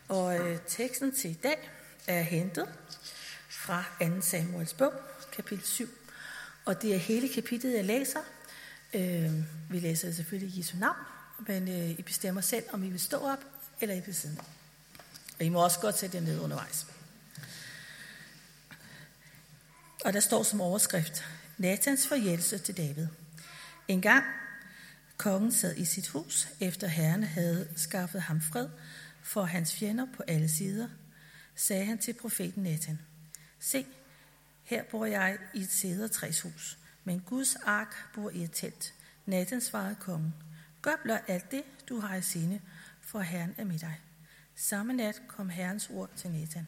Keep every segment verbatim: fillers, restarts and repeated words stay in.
Og øh, teksten til i dag er hentet fra anden Samuels bog, kapitel syv. Og det er hele kapitlet, jeg læser. Øh, vi læser det selvfølgelig i Jesu navn, men øh, I bestemmer selv, om I vil stå op, eller I vil sidde. Og I må også godt sætte det ned undervejs. Og der står som overskrift, Natans forjættelse til David. En gang kongen sad i sit hus, efter Herren havde skaffet ham fred for hans fjender på alle sider, sagde han til profeten Natan, se, her bor jeg i et cedertræshus, men Guds ark bor i et telt. Natan svarede kongen, gør blot alt det, du har i sinde, for Herren er med dig. Samme nat kom Herrens ord til Natan.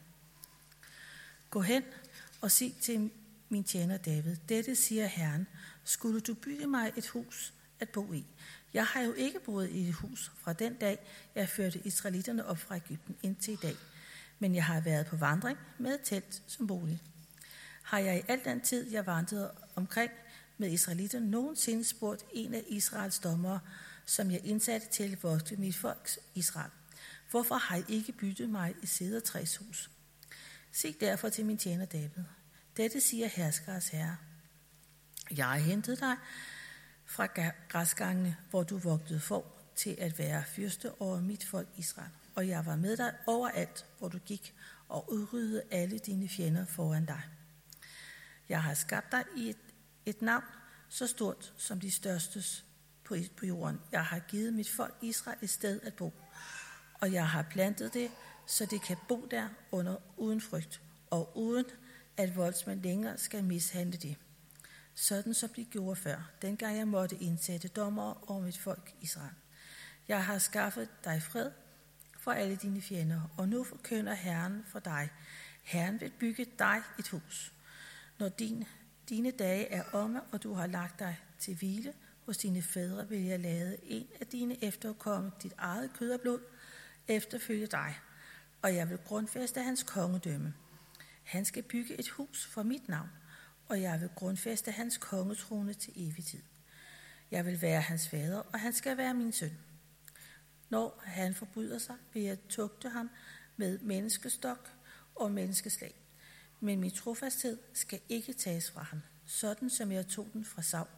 Gå hen og sig til min tjener David, dette siger Herren, skulle du bygge mig et hus at bo i? Jeg har jo ikke boet i et hus fra den dag, jeg førte israelitterne op fra Egypten indtil i dag, men jeg har været på vandring med et telt som bolig. Har jeg i al den tid, jeg vandrede omkring med israelitterne, nogensinde spurgt en af Israels dommere, som jeg indsatte til at vogte mit folks Israel? Hvorfor har I ikke byttet mig i cedertræshus? Sig derfor til min tjener David. Dette siger herskers herre. Jeg har hentet dig fra græsgangene, hvor du vogtede får, til at være fyrste over mit folk Israel. Og jeg var med dig overalt, hvor du gik, og udryddede alle dine fjender foran dig. Jeg har skabt dig i et, et navn så stort som de størstes på, på jorden. Jeg har givet mit folk Israel et sted at bo, og jeg har plantet det, så det kan bo der under uden frygt, og uden at voldsmænd længere skal mishandle det. Sådan som de gjorde før, dengang jeg måtte indsætte dommere over mit folk Israel. Jeg har skaffet dig fred for alle dine fjender, og nu forkynder Herren for dig. Herren vil bygge dig et hus. Når din, dine dage er omme, og du har lagt dig til hvile hos dine fædre, vil jeg lade en af dine efterkomme, dit eget kød og blod, efterfølge dig, og jeg vil grundfæste hans kongedømme. Han skal bygge et hus for mit navn, og jeg vil grundfæste hans kongetrone til evig tid. Jeg vil være hans fader, og han skal være min søn. Når han forbryder sig, vil jeg tugte ham med menneskestok og menneskeslag. Men min trofasthed skal ikke tages fra ham, sådan som jeg tog den fra Saul.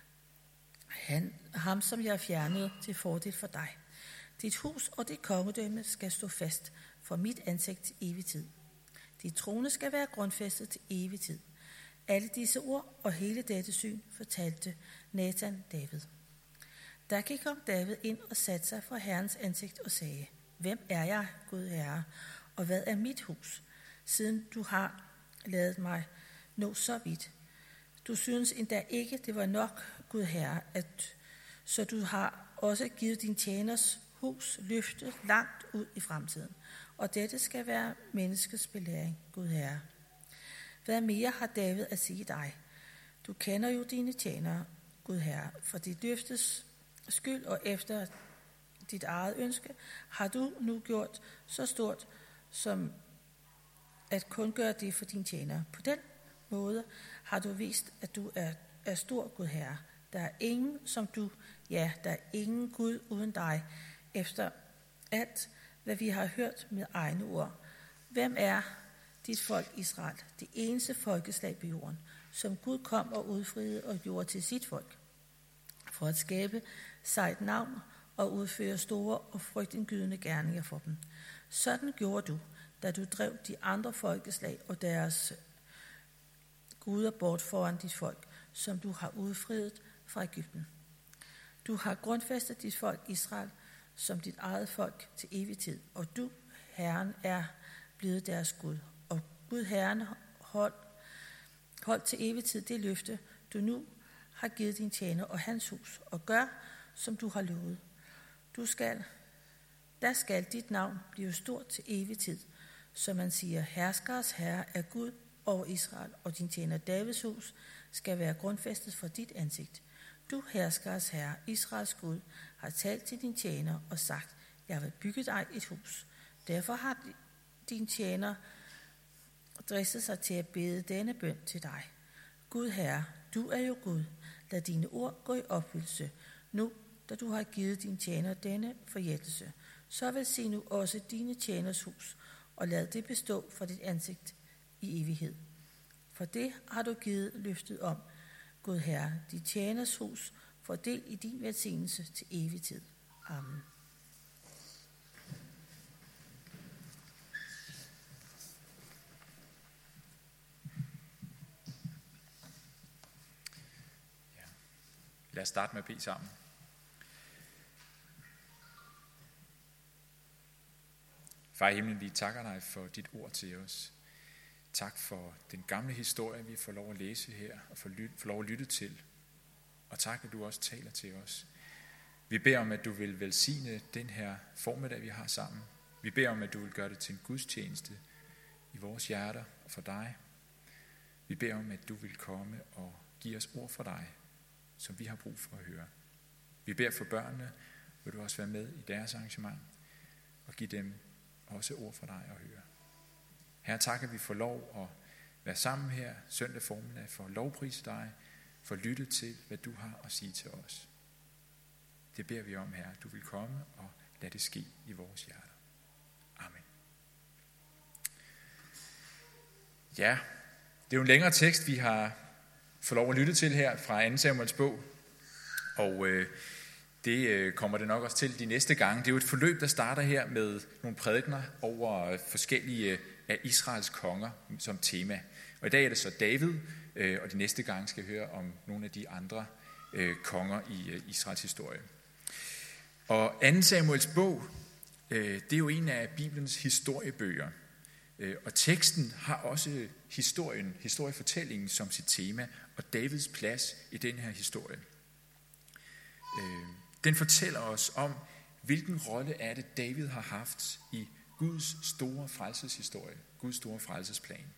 Han, ham, som jeg fjernede til fordel for dig. Dit hus og dit kongedømme skal stå fast for mit ansigt til evig tid. Dit trone skal være grundfæstet til evig tid. Alle disse ord og hele dette syn fortalte Natan David. Der gik om David ind og satte sig for Herrens ansigt og sagde, hvem er jeg, Gud Herre, og hvad er mit hus, siden du har ladet mig nå så vidt? Du synes endda ikke, det var nok, Gud Herre, at så du har også givet din tjeners hus løfte langt ud i fremtiden. Og dette skal være menneskets belæring, Gud Herre. Hvad mere har David at sige dig? Du kender jo dine tjenere, Gud Herre, for dit løftes skyld og efter dit eget ønske har du nu gjort så stort, som at kun gøre det for dine tjenere. På den måde har du vist, at du er, er stor, Gud Herre. Der er ingen som du, ja, der er ingen Gud uden dig, efter alt, hvad vi har hørt med egne ord. Hvem er dit folk Israel, det eneste folkeslag på jorden, som Gud kom og udfriede og gjorde til sit folk, for at skabe sig et navn og udføre store og frygtindgydende gerninger for dem. Sådan gjorde du, da du drev de andre folkeslag og deres guder bort foran dit folk, som du har udfriet fra Egypten. Du har grundfæstet dit folk Israel som dit eget folk til evig tid, og du, Herren, er blevet deres Gud. Og Gud, Herren, hold, hold til evig tid det løfte, du nu har givet din tjener og hans hus, og gør, som du har lovet. Du skal, der skal dit navn blive stort til evig tid, så man siger, herskers herre er Gud over Israel, og din tjener Davids hus skal være grundfæstet for dit ansigt. Du, herskers herre, Israels Gud, har talt til din tjener og sagt, jeg vil bygge dig et hus. Derfor har din tjener dristet sig til at bede denne bøn til dig. Gud Herre, du er jo Gud. Lad dine ord gå i opfyldelse, nu da du har givet din tjener denne forjættelse. så velsign nu også dine tjeners hus, og lad det bestå for dit ansigt i evighed. For det har du givet løftet om, Gud Herre, dit tjeners hus, for del i din velsignelse til evig tid. Amen. Lad os starte med at bede sammen. Far i himlen, vi takker dig for dit ord til os. Tak for den gamle historie, vi får lov at læse her og får lov at lytte til. Og tak, at du også taler til os. Vi beder om, at du vil velsigne den her formiddag, vi har sammen. Vi beder om, at du vil gøre det til en gudstjeneste i vores hjerter og for dig. Vi beder om, at du vil komme og give os ord fra dig, som vi har brug for at høre. Vi beder for børnene, vil du også være med i deres arrangement, og give dem også ord fra dig at høre. Herre, tak, at vi får lov at være sammen her søndag formiddag, for at lovprise dig, for at lytte til, hvad du har at sige til os. Det beder vi om, Herre, at du vil komme og lad det ske i vores hjerter. Amen. Ja, det er jo en længere tekst, vi har fået lov at lytte til her fra anden Samuels bog, og øh, det øh, kommer det nok også til de næste gange. Det er jo et forløb, der starter her med nogle prædikener over forskellige af Israels konger som tema. Og i dag er det så David, øh, og de næste gange skal høre om nogle af de andre øh, konger i øh, Israels historie. Og anden Samuels bog, øh, det er jo en af Bibelens historiebøger. Øh, og teksten har også historien, historiefortællingen som sit tema, og Davids plads i den her historie. Øh, den fortæller os om, hvilken rolle er det, David har haft i Guds store frelseshistorie, Guds store frelsesplan.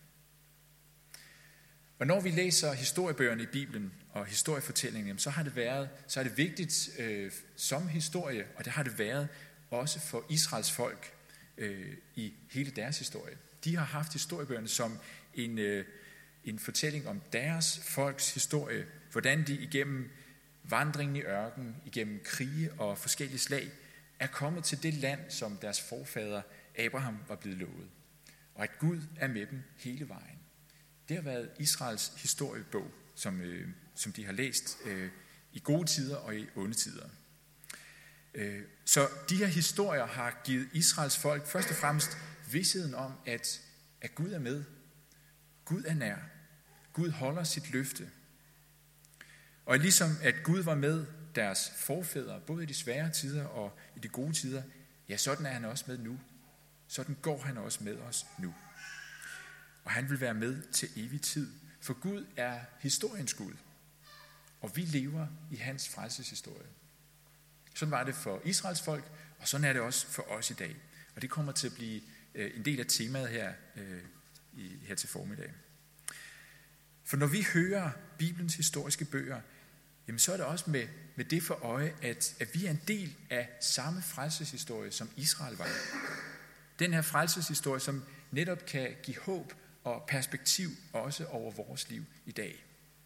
Og når vi læser historiebøgerne i Bibelen og historiefortællingen, så har det været, så er det vigtigt øh, som historie, og det har det været også for Israels folk øh, i hele deres historie. De har haft historiebøgerne som en, øh, en fortælling om deres folks historie, hvordan de igennem vandringen i ørkenen, igennem krige og forskellige slag, er kommet til det land, som deres forfader Abraham var blevet lovet. Og at Gud er med dem hele vejen. Det har været Israels historiebog, som, øh, som de har læst øh, i gode tider og i onde tider. Øh, så de her historier har givet Israels folk først og fremmest vidstheden om, at, at Gud er med. Gud er nær. Gud holder sit løfte. Og ligesom at Gud var med deres forfædre, både i de svære tider og i de gode tider, ja, sådan er han også med nu. Sådan går han også med os nu. Og han vil være med til evig tid, for Gud er historiens Gud, og vi lever i hans frelseshistorie. Sådan var det for Israels folk, og sådan er det også for os i dag. Og det kommer til at blive en del af temaet her, her til formiddag. For når vi hører Bibelens historiske bøger, jamen så er det også med, med det for øje, at, at vi er en del af samme frelseshistorie, som Israel var. Den her frelseshistorie, som netop kan give håb og perspektiv også over vores liv i dag.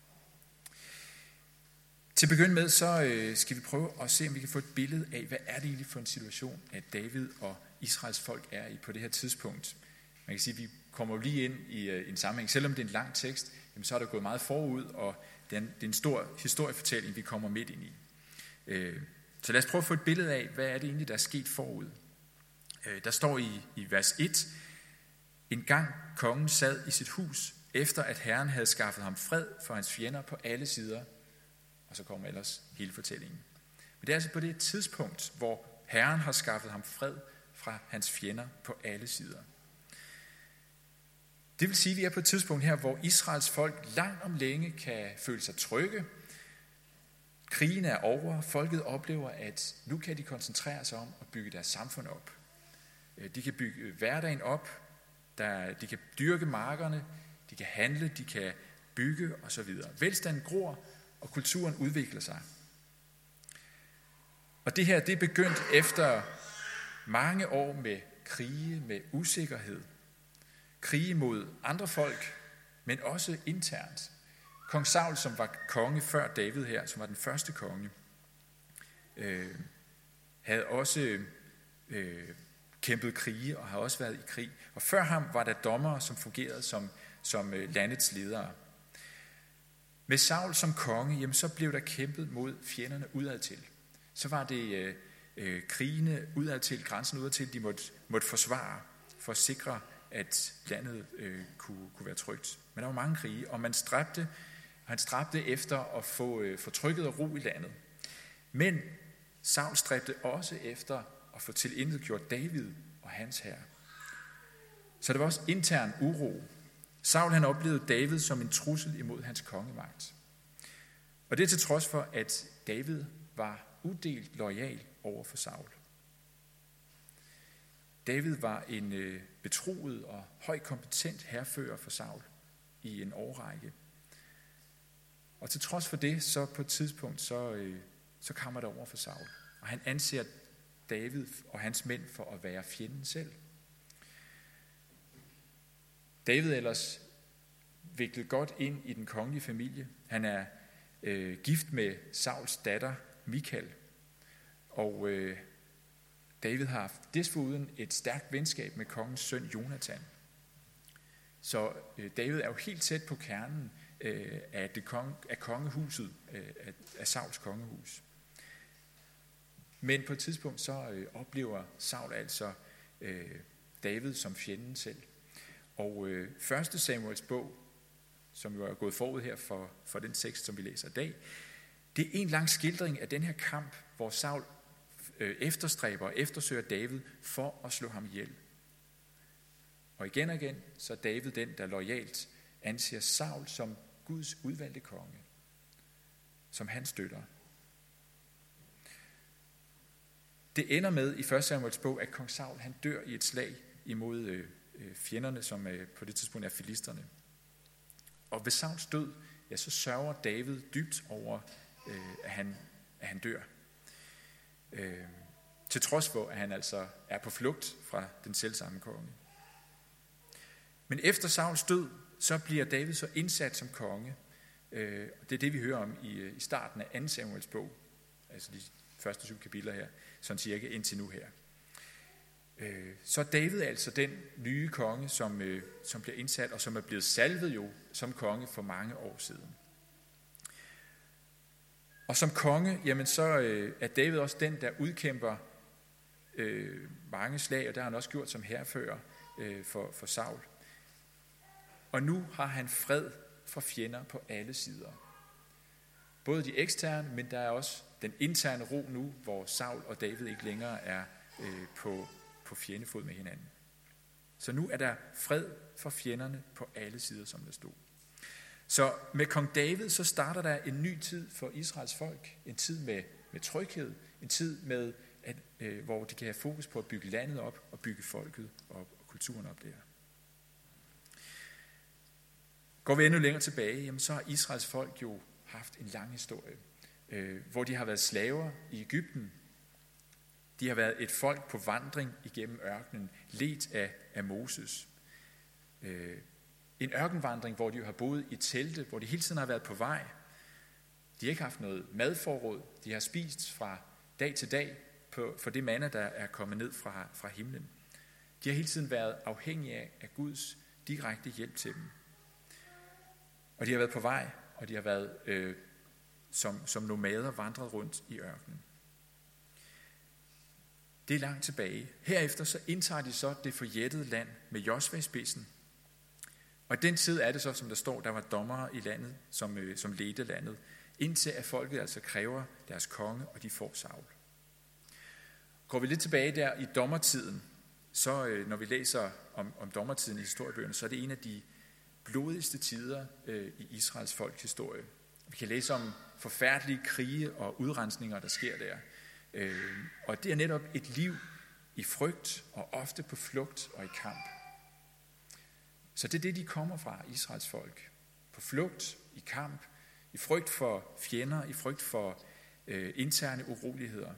Til at begynde med, så øh, skal vi prøve at se, om vi kan få et billede af, hvad er det egentlig for en situation, at David og Israels folk er i på det her tidspunkt. Man kan sige, at vi kommer lige ind i øh, en sammenhæng. Selvom det er en lang tekst, jamen, så er der gået meget forud, og det er en, det er en stor historiefortælling, vi kommer midt ind i. Øh, så lad os prøve at få et billede af, hvad er det egentlig, der er sket forud. Øh, der står i, i vers et, en gang kongen sad i sit hus, efter at Herren havde skaffet ham fred for hans fjender på alle sider. Og så kommer ellers hele fortællingen. Men det er altså på det tidspunkt, hvor Herren har skaffet ham fred fra hans fjender på alle sider. Det vil sige, at vi er på et tidspunkt her, hvor Israels folk langt om længe kan føle sig trygge. Krigen er over. Folket oplever, at nu kan de koncentrere sig om at bygge deres samfund op. De kan bygge hverdagen op. Der, de kan dyrke markerne. De kan handle. De kan bygge osv. Velstanden gror, og kulturen udvikler sig. Og det her, det er begyndt efter mange år med krige, med usikkerhed. Krige mod andre folk, men også internt. Kong Saul, som var konge før David her, som var den første konge, øh, havde også øh, kæmpet krige og har også været i krig. Og før ham var der dommere, som fungerede som, som øh, landets ledere. Med Saul som konge, jamen, så blev der kæmpet mod fjenderne udadtil. Så var det øh, øh, krigene udadtil, grænsen udadtil, de måtte, måtte forsvare for at sikre, at landet øh, kunne, kunne være trygt. Men der var mange krige, og man stræbte, han stræbte efter at få, øh, få tryghed og ro i landet. Men Saul stræbte også efter at få tilintetgjort David og hans hær. Så der var også intern uro. Saul han oplevede David som en trussel imod hans kongemagt. Og det til trods for, at David var udelt loyal over for Saul. David var en øh, betroet og højkompetent hærfører for Saul i en årrække. Og til trods for det, så på et tidspunkt, så, øh, så kommer der over for Saul. Og han anser David og hans mænd for at være fjenden selv. David ellers viklet godt ind i den kongelige familie. Han er øh, gift med Sauls datter, Michal. Og øh, David har haft desuden et stærkt venskab med kongens søn, Jonathan. Så øh, David er jo helt tæt på kernen øh, af, det konge, af kongehuset, øh, af, af Sauls kongehus. Men på et tidspunkt så øh, oplever Saul altså øh, David som fjenden selv. Og øh, første Samuels bog, som jo er gået forud her for, for den tekst, som vi læser i dag, det er en lang skildring af den her kamp, hvor Saul øh, efterstræber og eftersøger David for at slå ham ihjel. Og igen og igen, så er David den, der loyalt anser Saul som Guds udvalgte konge, som han støtter. Det ender med i første Samuels bog, at kong Saul han dør i et slag imod øh, fjenderne, som øh, på det tidspunkt er filisterne. Og ved Sauls død, ja, så sørger David dybt over, øh, at, han, at han dør. Øh, til trods for, at han altså er på flugt fra den selvsamme konge. Men efter Sauls død, så bliver David så indsat som konge. Øh, det er det, vi hører om i, i starten af anden Samuels bog. Altså de første syv kapitler her, sådan cirka indtil nu her. Så David er altså den nye konge, som, som bliver indsat, og som er blevet salvet jo som konge for mange år siden. Og som konge, jamen så er David også den, der udkæmper øh, mange slag, og det har han også gjort som hærfører øh, for, for Saul. Og nu har han fred fra fjender på alle sider. Både de eksterne, men der er også den interne ro nu, hvor Saul og David ikke længere er øh, på, på fjendefod med hinanden. Så nu er der fred for fjenderne på alle sider, som der stod. Så med kong David, så starter der en ny tid for Israels folk. En tid med, med tryghed. En tid, med, at, øh, hvor de kan have fokus på at bygge landet op og bygge folket op og kulturen op der. Går vi endnu længere tilbage, jamen så har Israels folk jo haft en lang historie, øh, hvor de har været slaver i Egypten. De har været et folk på vandring igennem ørkenen, ledt af, af Moses. Øh, en ørkenvandring, hvor de jo har boet i telte, hvor de hele tiden har været på vej. De har ikke haft noget madforråd. De har spist fra dag til dag på, for det manna, der er kommet ned fra, fra himlen. De har hele tiden været afhængige af, af Guds direkte hjælp til dem. Og de har været på vej, og de har været øh, som, som nomader vandret rundt i ørkenen. Det er langt tilbage. Herefter så indtager de så det forjættede land med Josva i spidsen. Og i den tid er det så, som der står, der var dommere i landet, som, øh, som ledte landet, indtil at folket altså kræver deres konge, og de får Saul. Går vi lidt tilbage der i dommertiden, så øh, når vi læser om, om dommertiden i historiebøgerne, så er det en af de blodigste tider øh, i Israels folks historie. Vi kan læse om forfærdelige krige og udrensninger, der sker der. Øh, og det er netop et liv i frygt og ofte på flugt og i kamp. Så det er det, de kommer fra, Israels folk. På flugt, i kamp, i frygt for fjender, i frygt for øh, interne uroligheder.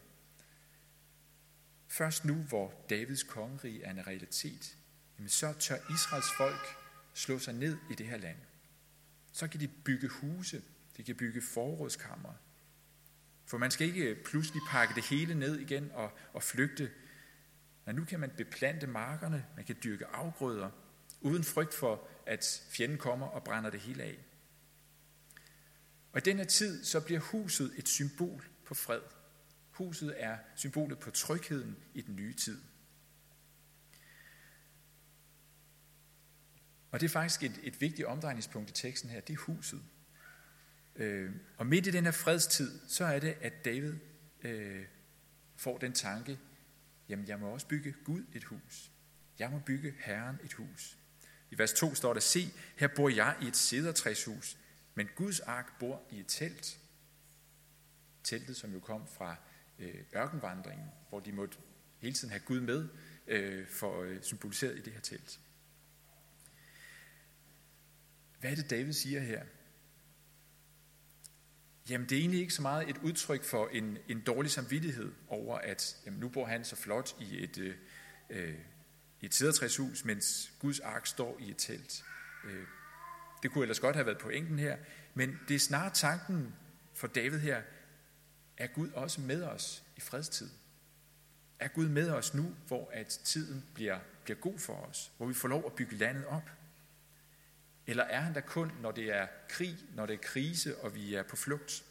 Først nu, hvor Davids kongerige er en realitet, jamen så tør Israels folk slå sig ned i det her land. Så kan de bygge huse, de kan bygge forrådskammer. For man skal ikke pludselig pakke det hele ned igen og, og flygte. Og nu kan man beplante markerne, man kan dyrke afgrøder, uden frygt for, at fjenden kommer og brænder det hele af. Og i den her tid, så bliver huset et symbol på fred. Huset er symbolet på trygheden i den nye tid. Og det er faktisk et, et vigtigt omdrejningspunkt i teksten her, det er huset. Øh, og midt i den her fredstid, så er det, at David øh, får den tanke, jamen jeg må også bygge Gud et hus. Jeg må bygge Herren et hus. I vers to står der, se, her bor jeg i et cedertræshus, men Guds ark bor i et telt. Teltet, som jo kom fra øh, ørkenvandringen, hvor de måtte hele tiden have Gud med, øh, for øh, symboliseret i det her telt. Hvad er det, David siger her? Jamen, det er egentlig ikke så meget et udtryk for en, en dårlig samvittighed over, at jamen, nu bor han så flot i et, øh, et cedertræshus, mens Guds ark står i et telt. Øh, det kunne ellers godt have været pointen her, men det er snarere tanken for David her, er Gud også med os i fredstid? Er Gud med os nu, hvor at tiden bliver, bliver god for os, hvor vi får lov at bygge landet op? Eller er han der kun, når det er krig, når det er krise, og vi er på flugt?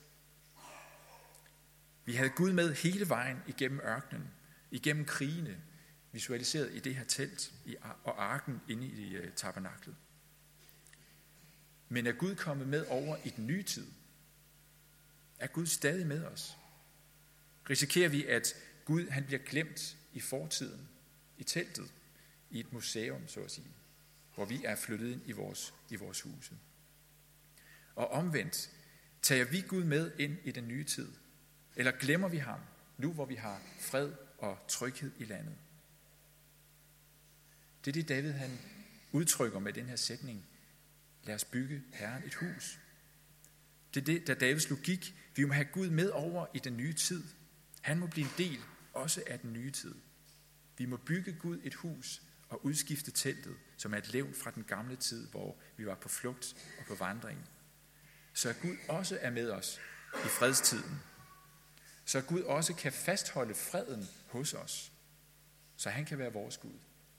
Vi havde Gud med hele vejen igennem ørkenen, igennem krigene, visualiseret i det her telt og arken inde i tabernaklet. Men er Gud kommet med over i den nye tid? Er Gud stadig med os? Risikerer vi, at Gud han bliver glemt i fortiden, i teltet, i et museum, så at sige, hvor vi er flyttet ind i vores, i vores huse? Og omvendt, tager vi Gud med ind i den nye tid? Eller glemmer vi ham, nu hvor vi har fred og tryghed i landet? Det er det, David han udtrykker med den her sætning. Lad os bygge Herren et hus. Det er det, der Davids logik. Vi må have Gud med over i den nye tid. Han må blive en del også af den nye tid. Vi må bygge Gud et hus og udskifte teltet, som er et levn fra den gamle tid, hvor vi var på flugt og på vandring. Så at Gud også er med os i fredstiden. Så at Gud også kan fastholde freden hos os. Så han kan være vores Gud.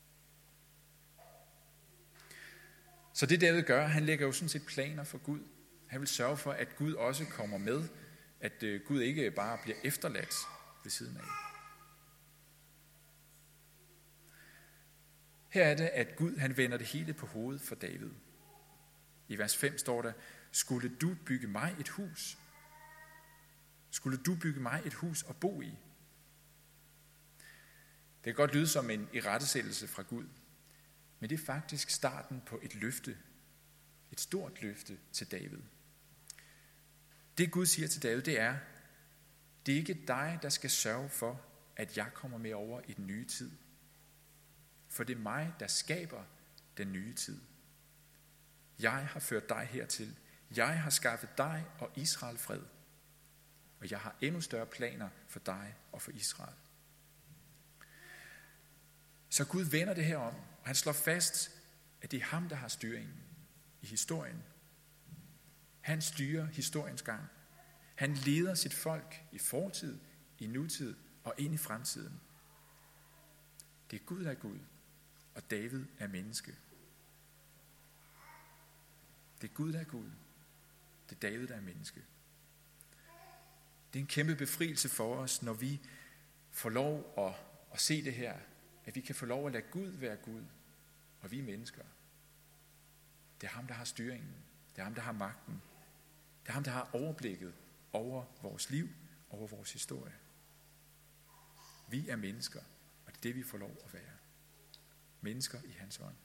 Så det David gør, han lægger jo sådan set planer for Gud. Han vil sørge for, at Gud også kommer med. At Gud ikke bare bliver efterladt ved siden af. Her er det, at Gud han vender det hele på hovedet for David. I vers fem står der, skulle du bygge mig et hus? Skulle du bygge mig et hus at bo i? Det kan godt lyde som en irettesættelse fra Gud, men det er faktisk starten på et løfte. Et stort løfte til David. Det Gud siger til David, det er, det er ikke dig, der skal sørge for, at jeg kommer med over i den nye tid. For det er mig, der skaber den nye tid. Jeg har ført dig hertil. Jeg har skaffet dig og Israel fred. Og jeg har endnu større planer for dig og for Israel. Så Gud vender det her om, og han slår fast, at det er ham, der har styringen i historien. Han styrer historiens gang. Han leder sit folk i fortid, i nutid og ind i fremtiden. Det er Gud, der er Gud, og David er menneske. Det er Gud, der er Gud. Det er David, der er menneske. Det er en kæmpe befrielse for os, når vi får lov at, at se det her. At vi kan få lov at lade Gud være Gud, og vi er mennesker. Det er ham, der har styringen. Det er ham, der har magten. Det er ham, der har overblikket over vores liv, over vores historie. Vi er mennesker, og det er det, vi får lov at være. Mennesker i hans ånd.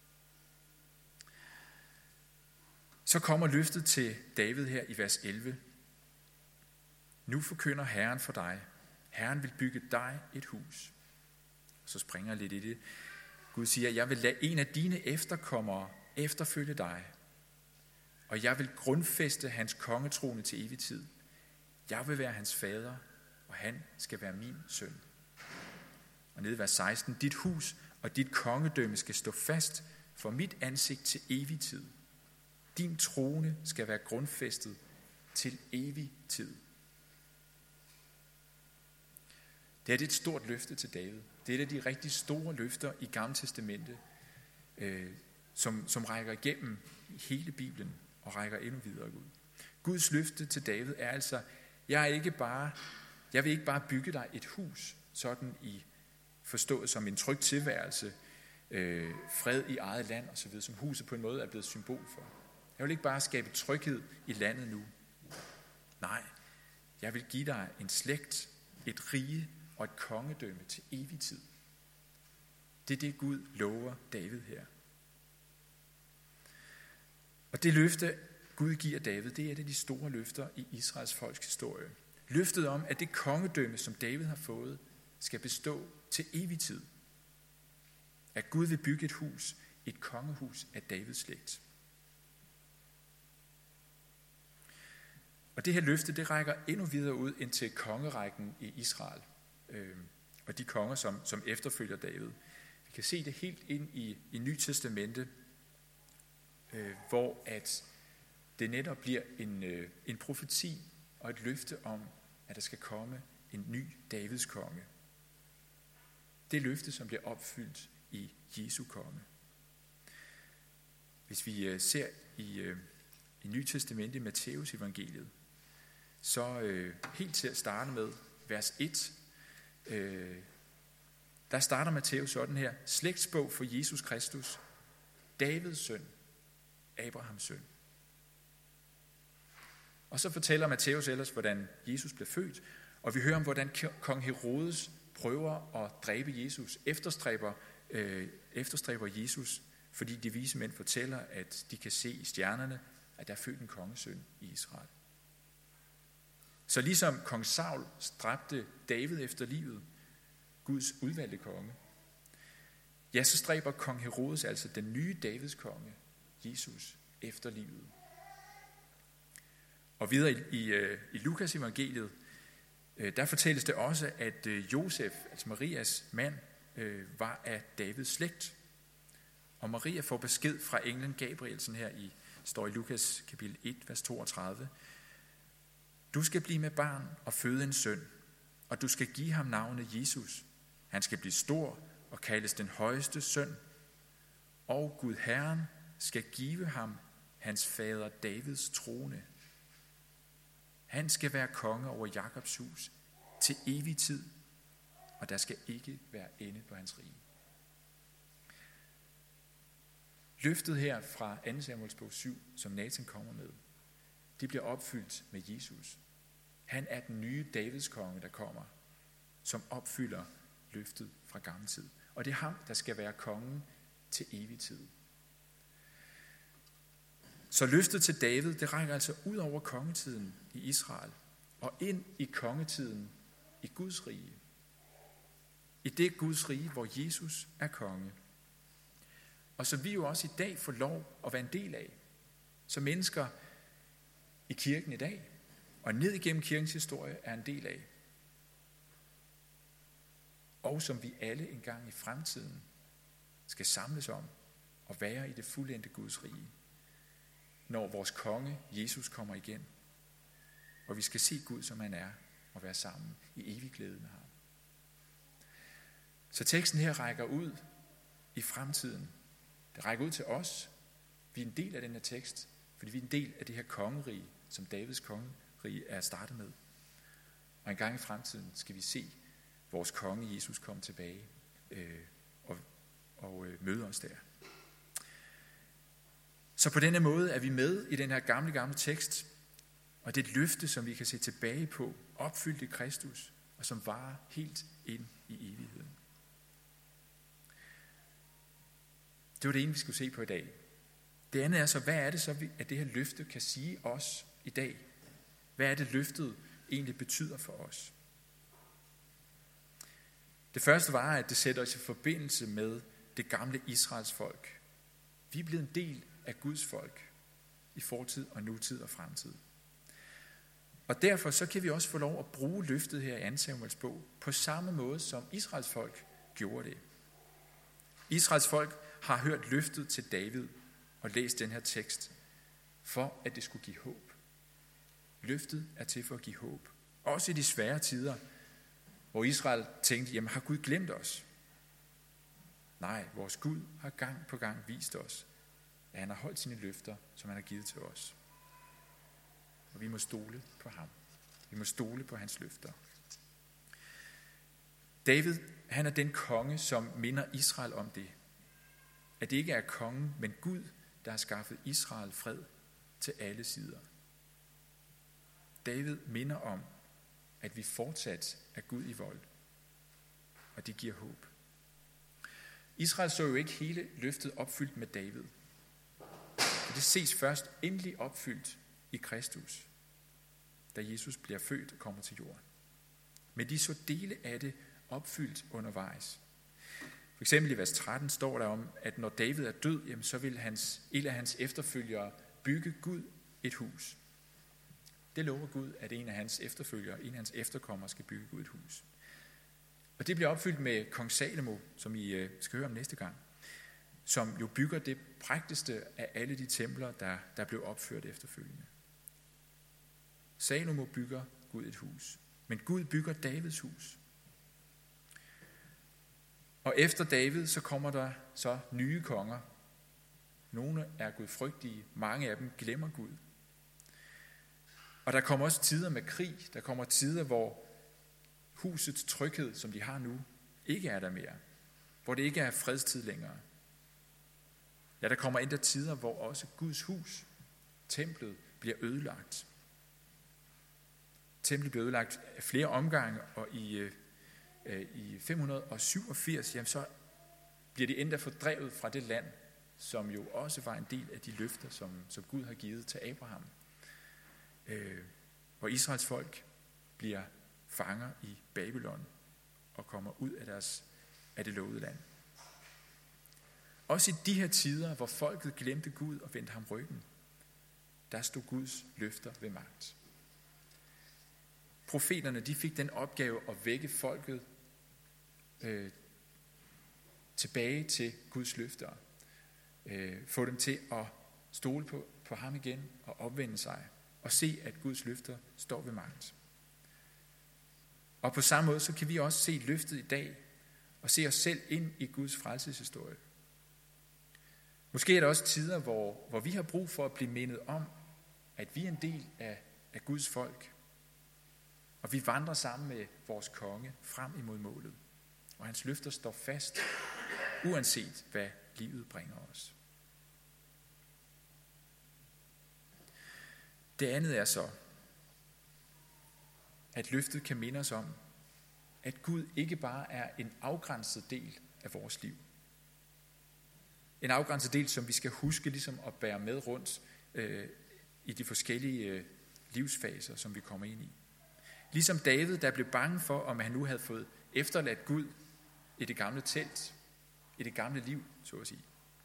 Så kommer løftet til David her i vers elleve. Nu forkynder Herren for dig. Herren vil bygge dig et hus. Så springer jeg lidt i det. Gud siger, jeg vil lade en af dine efterkommere efterfølge dig. Og jeg vil grundfæste hans kongetrone til evig tid. Jeg vil være hans fader, og han skal være min søn. Og nede i vers seksten. Dit hus og dit kongedømme skal stå fast for mit ansigt til evig tid. Din trone skal være grundfæstet til evig tid. Det er et stort løfte til David. Det er et af de rigtig store løfter i Gamle Testamente, øh, som, som rækker igennem hele Bibelen og rækker endnu videre ud. Guds løfte til David er altså, jeg, er ikke bare, jeg vil ikke bare bygge dig et hus, sådan i forstået som en tryg tilværelse, øh, fred i eget land osv., som huset på en måde er blevet symbol for. Jeg vil ikke bare skabe tryghed i landet nu. Nej, jeg vil give dig en slægt, et rige og et kongedømme til evig tid. Det er det, Gud lover David her. Og det løfte, Gud giver David, det er et af de store løfter i Israels folks historie. Løftet om, at det kongedømme, som David har fået, skal bestå til evig tid. At Gud vil bygge et hus, et kongehus af Davids slægt. Og det her løfte, det rækker endnu videre ud ind til kongerækken i Israel. Øh, og de konger, som, som efterfølger David. Vi kan se det helt ind i, i Nye Testamente, øh, hvor at det netop bliver en, øh, en profeti og et løfte om, at der skal komme en ny Davids konge. Det løfte, som bliver opfyldt i Jesu komme. Hvis vi øh, ser i, øh, i Nye Testamente i Matthæus evangeliet, så øh, helt til at starte med vers et, øh, der starter Matthæus sådan her: slægtsbog for Jesus Kristus, Davids søn, Abrahams søn. Og så fortæller Matthæus ellers, hvordan Jesus blev født, og vi hører om, hvordan kong Herodes prøver at dræbe Jesus, efterstræber, øh, efterstræber Jesus, fordi de vise mænd fortæller, at de kan se i stjernerne, at der er født en kongesøn i Israel. Så ligesom kong Saul dræbte David efter livet, Guds udvalgte konge, ja, så stræber kong Herodes, altså den nye Davids konge, Jesus, efter livet. Og videre i, i, i Lukas evangeliet, der fortælles det også, at Josef, altså Marias mand, var af Davids slægt. Og Maria får besked fra englen Gabriel, sådan her i, står i Lukas kapitel et, vers toogtredive. Du skal blive med barn og føde en søn, og du skal give ham navnet Jesus. Han skal blive stor og kaldes den højeste søn, og Gud Herren skal give ham hans fader Davids trone. Han skal være konge over Jakobs hus til evig tid, og der skal ikke være ende på hans rige. Løftet her fra anden Samuels bog syv, som Nathan kommer med, det bliver opfyldt med Jesus. Han er den nye Davids konge, der kommer, som opfylder løftet fra gammel tid. Og det er ham, der skal være kongen til evig tid. Så løftet til David, det rækker altså ud over kongetiden i Israel og ind i kongetiden i Guds rige. I det Guds rige, hvor Jesus er konge. Og så vi jo også i dag får lov at være en del af, som mennesker i kirken i dag, og ned igennem kirkens historie er en del af. Og som vi alle engang i fremtiden skal samles om og være i det fuldendte Guds rige, når vores konge Jesus kommer igen, og vi skal se Gud, som han er, og være sammen i evig glæde med ham. Så teksten her rækker ud i fremtiden. Det rækker ud til os. Vi er en del af den her tekst, fordi vi er en del af det her kongerige, som Davids kongerige er startet med. Og en gang i fremtiden skal vi se vores konge Jesus komme tilbage øh, og, og øh, møde os der. Så på denne måde er vi med i den her gamle, gamle tekst, og det er et løfte, som vi kan se tilbage på, opfyldt i Kristus, og som varer helt ind i evigheden. Det var det ene, vi skulle se på i dag. Det andet er så, hvad er det så, at det her løfte kan sige os i dag? Hvad er det, løftet egentlig betyder for os? Det første var, at det sætter os i forbindelse med det gamle Israels folk. Vi er blevet en del af Guds folk i fortid og nutid og fremtid. Og derfor så kan vi også få lov at bruge løftet her i anden Samuels bog på samme måde, som Israels folk gjorde det. Israels folk har hørt løftet til David og læst den her tekst, for at det skulle give håb. Løftet er til for at give håb. Også i de svære tider, hvor Israel tænkte, jamen har Gud glemt os? Nej, vores Gud har gang på gang vist os, at han har holdt sine løfter, som han har givet til os. Og vi må stole på ham. Vi må stole på hans løfter. David, han er den konge, som minder Israel om det. At det ikke er kongen, men Gud, der har skaffet Israel fred til alle sider. David minder om, at vi fortsat er Gud i vold. Og det giver håb. Israel så jo ikke hele løftet opfyldt med David. Og det ses først endelig opfyldt i Kristus, da Jesus bliver født og kommer til jorden. Men de så dele af det opfyldt undervejs. For eksempel i vers tretten står der om, at når David er død, jamen så vil hans, en af hans efterfølgere bygge Gud et hus. Det lover Gud, at en af hans efterfølgere, en af hans efterkommere skal bygge Gud et hus. Og det bliver opfyldt med kong Salomo, som I skal høre om næste gang, som jo bygger det prægtigste af alle de templer, der, der blev opført efterfølgende. Salomo bygger Gud et hus, men Gud bygger Davids hus. Og efter David, så kommer der så nye konger. Nogle er gudfrygtige, mange af dem glemmer Gud. Og der kommer også tider med krig, der kommer tider, hvor husets tryghed, som de har nu, ikke er der mere. Hvor det ikke er fredstid længere. Ja, der kommer endda tider, hvor også Guds hus, templet, bliver ødelagt. Templet bliver ødelagt af flere omgange, og i, øh, i fem hundrede syvogfirs, jamen, så bliver de endda fordrevet fra det land, som jo også var en del af de løfter, som, som Gud har givet til Abraham. Øh, hvor Israels folk bliver fanger i Babylon og kommer ud af, deres, af det lovede land. Også i de her tider, hvor folket glemte Gud og vendte ham ryggen, der stod Guds løfter ved magt. Profeterne, de fik den opgave at vække folket øh, tilbage til Guds løfter. Øh, få dem til at stole på, på ham igen og opvende sig og se, at Guds løfter står ved magt. Og på samme måde, så kan vi også se løftet i dag og se os selv ind i Guds frelseshistorie. Måske er der også tider, hvor, hvor vi har brug for at blive mindet om, at vi er en del af, af Guds folk. Og vi vandrer sammen med vores konge frem imod målet. Og hans løfter står fast, uanset hvad livet bringer os. Det andet er så, at løftet kan minde os om, at Gud ikke bare er en afgrænset del af vores liv. En afgrænset del, som vi skal huske ligesom at bære med rundt øh, i de forskellige øh, livsfaser, som vi kommer ind i. Ligesom David, der blev bange for, om han nu havde fået efterladt Gud i det gamle telt, i det gamle liv, så at sige.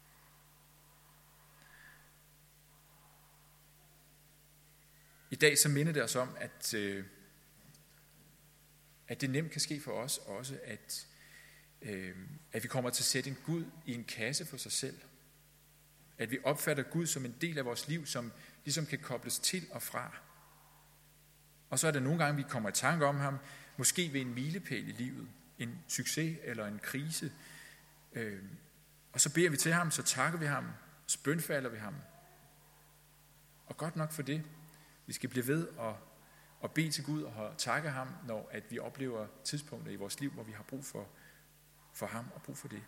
I dag så minder det os om, at, øh, at det nemt kan ske for os også, at, øh, at vi kommer til at sætte en Gud i en kasse for sig selv. At vi opfatter Gud som en del af vores liv, som ligesom kan kobles til og fra. Og så er der nogle gange, vi kommer i tanke om ham, måske ved en milepæl i livet, en succes eller en krise. Øh, og så beder vi til ham, så takker vi ham, så bønfalder vi ham. Og godt nok for det. Vi skal blive ved og, og bede til Gud og takke ham, når at vi oplever tidspunkter i vores liv, hvor vi har brug for, for ham og brug for det.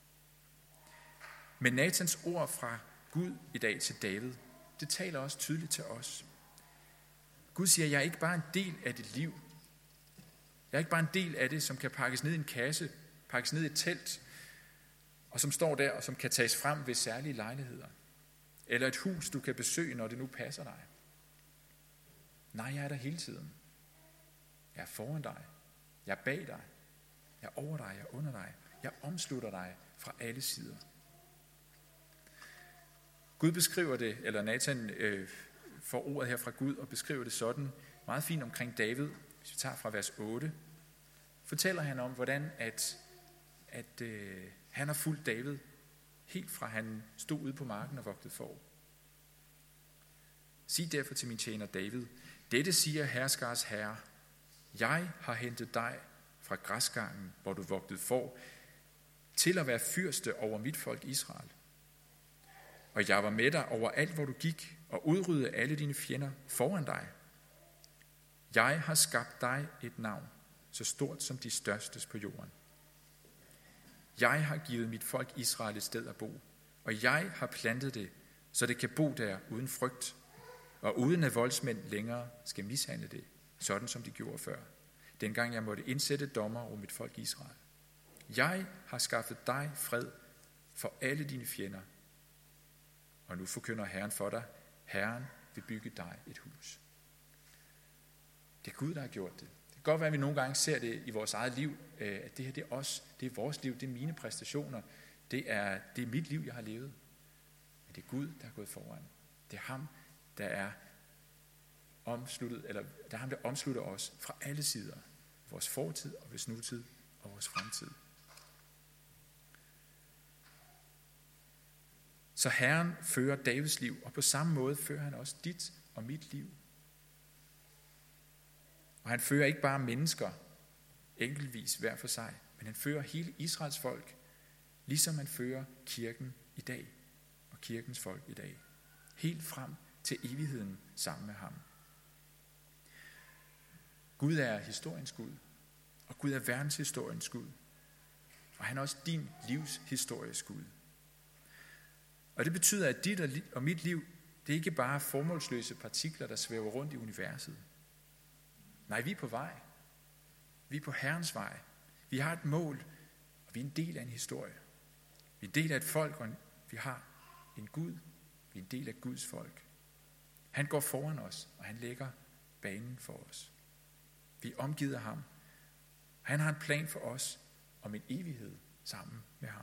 Men Natans ord fra Gud i dag til David, det taler også tydeligt til os. Gud siger, jeg er ikke bare en del af dit liv. Jeg er ikke bare en del af det, som kan pakkes ned i en kasse, pakkes ned i et telt, og som står der og som kan tages frem ved særlige lejligheder. Eller et hus, du kan besøge, når det nu passer dig. Nej, jeg er der hele tiden. Jeg er foran dig. Jeg er bag dig. Jeg er over dig. Jeg er under dig. Jeg omslutter dig fra alle sider. Gud beskriver det, eller Nathan øh, får ordet her fra Gud og beskriver det sådan meget fint omkring David. Hvis vi tager fra vers otte, fortæller han om, hvordan at, at øh, han har fulgt David helt fra han stod ude på marken og vogtede får. Sig derfor til min tjener David, dette siger herskers herre, jeg har hentet dig fra græsgangen, hvor du vogtede får, til at være fyrste over mit folk Israel. Og jeg var med dig over alt, hvor du gik, og udryddede alle dine fjender foran dig. Jeg har skabt dig et navn, så stort som de størstes på jorden. Jeg har givet mit folk Israel et sted at bo, og jeg har plantet det, så det kan bo der uden frygt, og uden at voldsmænd længere skal mishandle det, sådan som de gjorde før, dengang jeg måtte indsætte dommer over mit folk Israel. Jeg har skaffet dig fred for alle dine fjender, og nu forkynder Herren for dig, Herren vil bygge dig et hus. Det er Gud, der har gjort det. Det kan godt være, at vi nogle gange ser det i vores eget liv, at det her det er os, det er vores liv, det er mine præstationer, det er, det er mit liv, jeg har levet. Men det er Gud, der er gået foran. Det er ham, der er omsluttet, eller der er ham, der omslutter os fra alle sider. Vores fortid og vores nutid og vores fremtid. Så Herren fører Davids liv, og på samme måde fører han også dit og mit liv. Og han fører ikke bare mennesker enkeltvis hver for sig, men han fører hele Israels folk, ligesom han fører kirken i dag og kirkens folk i dag. Helt frem til evigheden sammen med ham. Gud er historiens Gud, og Gud er verdenshistoriens Gud. Og han er også din livs histories Gud. Og det betyder, at dit og mit liv, det er ikke bare formålsløse partikler, der svæver rundt i universet. Nej, vi er på vej. Vi er på Herrens vej. Vi har et mål, og vi er en del af en historie. Vi er en del af et folk, og vi har en Gud. Vi er en del af Guds folk. Han går foran os, og han lægger banen for os. Vi er omgivet af ham. Han har en plan for os om en evighed sammen med ham.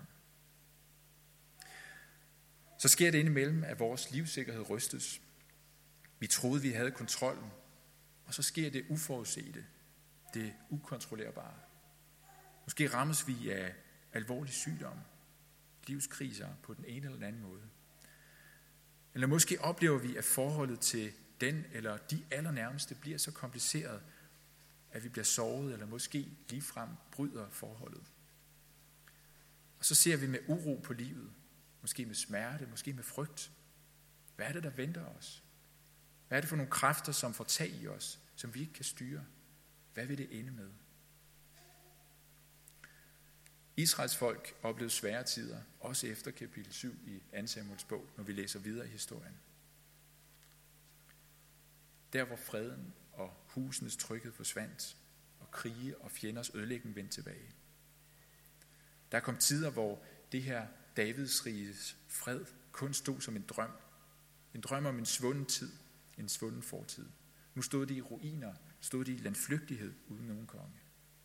Så sker det indimellem, at vores livssikkerhed rystes. Vi troede, vi havde kontrollen, og så sker det uforudsete, det ukontrollerbare. Måske rammes vi af alvorlig sygdom, livskriser på den ene eller den anden måde. Eller måske oplever vi, at forholdet til den eller de allernærmeste bliver så kompliceret, at vi bliver såret, eller måske ligefrem bryder forholdet. Og så ser vi med uro på livet, måske med smerte, måske med frygt. Hvad er det, der venter os? Hvad er det for nogle kræfter, som får tag i os, som vi ikke kan styre? Hvad vil det ende med? Israels folk oplevede svære tider, også efter kapitel syv i anden Samuels bog, når vi læser videre i historien. Der hvor freden og husenes tryghed forsvandt, og krige og fjenders ødelægning vendte tilbage. Der kom tider, hvor det her Davids riges fred kun stod som en drøm. En drøm om en svunden tid, en svunden fortid. Nu stod de i ruiner, stod de i landflygtighed uden nogen konge.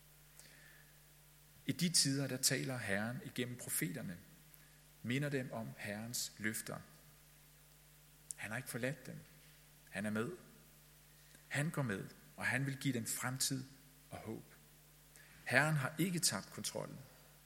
I de tider, der taler Herren igennem profeterne, minder dem om Herrens løfter. Han har ikke forladt dem. Han er med. Han går med, og han vil give dem fremtid og håb. Herren har ikke tabt kontrollen.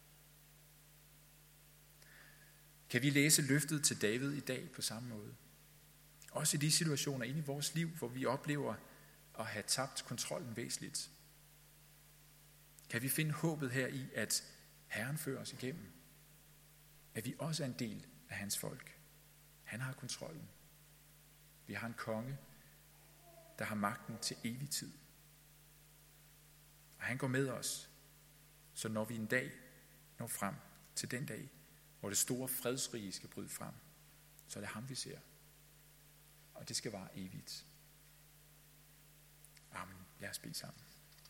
Kan vi læse løftet til David i dag på samme måde? Også i de situationer inde i vores liv, hvor vi oplever at have tabt kontrollen væsentligt. Kan vi finde håbet her i, at Herren fører os igennem? At vi også er en del af hans folk. Han har kontrollen. Vi har en konge, der har magten til evig tid. Og han går med os, så når vi en dag når frem til den dag, hvor det store fredsrige skal bryde frem, så er det ham, vi ser. Og det skal vare evigt. Amen. Lad os bede sammen.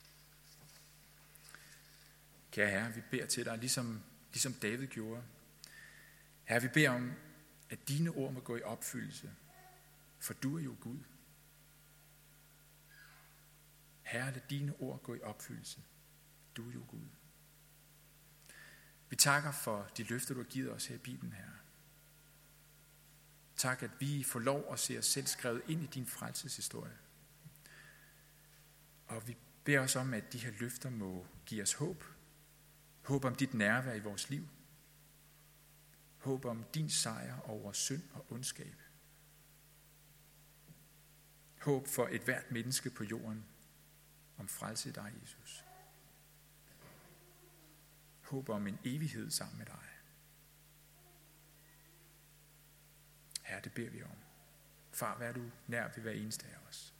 Kære Herre, vi beder til dig, ligesom, ligesom David gjorde. Herre, vi beder om, at dine ord må gå i opfyldelse, for du er jo Gud. Herre, lad dine ord gå i opfyldelse. Du er jo Gud. Vi takker for de løfter, du har givet os her i Bibelen, Herre. Tak, at vi får lov at se os selv skrevet ind i din frelseshistorie. Og vi beder os om, at de her løfter må give os håb. Håb om dit nærvær i vores liv. Håb om din sejr over synd og ondskab. Håb for et hvert menneske på jorden om frelse i dig, Jesus. håb om en evighed sammen med dig. Herre, det beder vi om. Far, vær du nær ved hver eneste af os.